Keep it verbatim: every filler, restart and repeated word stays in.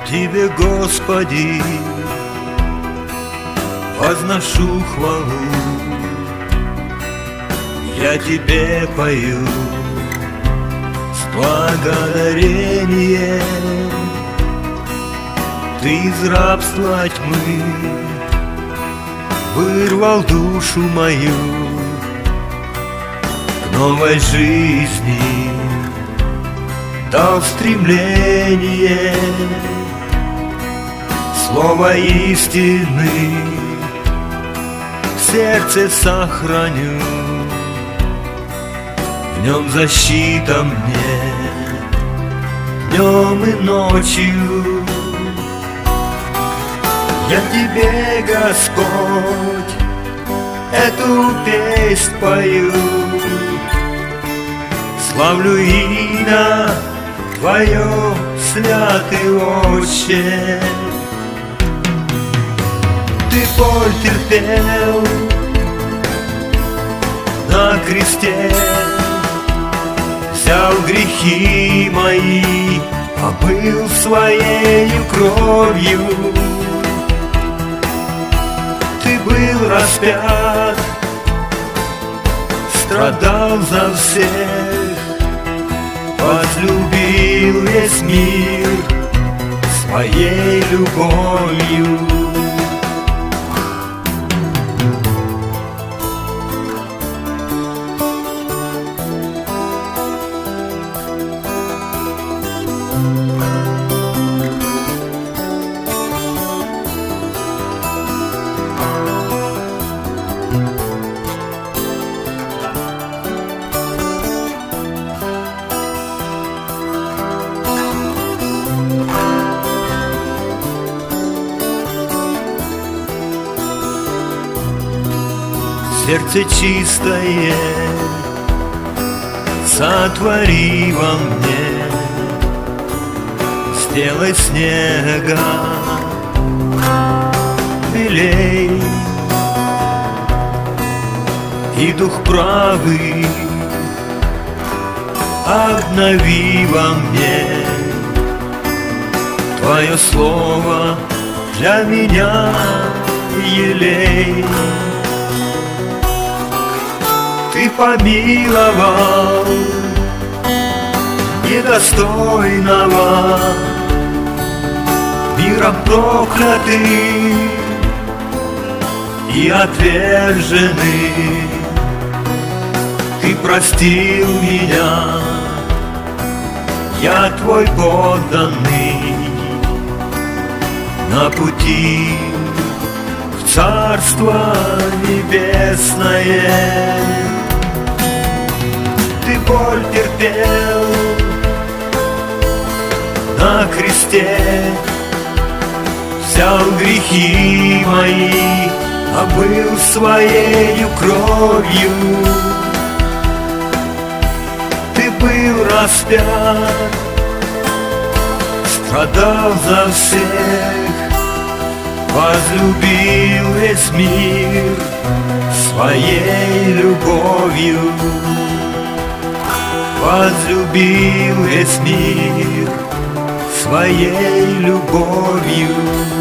Тебе, Господи, возношу хвалу. Я Тебе пою с благодарением. Ты из рабства тьмы вырвал душу мою к новой жизни, дал стремление. Слово истины в сердце сохраню, в нем защита мне днем и ночью. Я Тебе, Господь, эту песнь пою, славлю имя Твое, святый Отче. Ты боль терпел на кресте, взял грехи мои, омыл своею кровью. Ты был распят, страдал за всех, возлюбил весь мир своей любовью. Сердце чистое сотвори во мне, сделай снега белей, и дух правый обнови во мне. Твое слово для меня елей. Ты помиловал недостойного, миром проклятый и отверженный. Ты простил меня, я Твой подданный, на пути в Царство Небесное. Ты боль терпел на кресте, взял грехи мои, омыл своею кровью. Ты был распят, страдал за всех, возлюбил весь мир своей любовью. Возлюбил весь мир своей любовью.